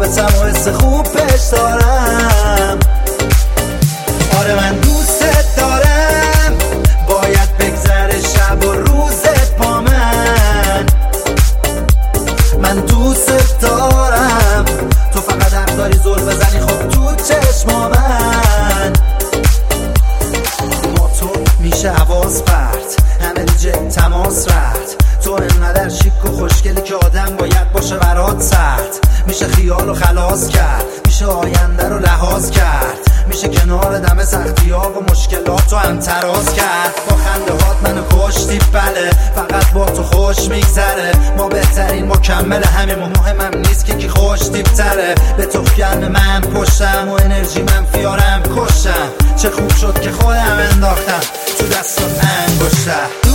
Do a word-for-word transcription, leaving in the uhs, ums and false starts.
رابطم و حس خوب پیش دارم. آره من دوست دارم، باید بگذره شب و روزت با من. من دوست دارم، تو فقط حق داری زل بزنی خب تو چشما من. با تو میشه حواس پرت، همه دیجه تماس رفت. تو انقدر شیک و خوشگلی که آدم باید باشه برات سرد. میشه خیال و خلاص کرد، میشه آینده رو لحاظ کرد، میشه کنار دم سختی ها و مشکلات رو هم تراز کرد. با خنده هات منو کشتی بله، فقط با تو خوش میگذره. ما بهترین مکمل همیم و مهمم نیست که کی خوش تیپتره. به تو گرم من پشتم و انرژی منفیارم کشم. چه خوب شد که خودم انداختم تو دست و انگشتم.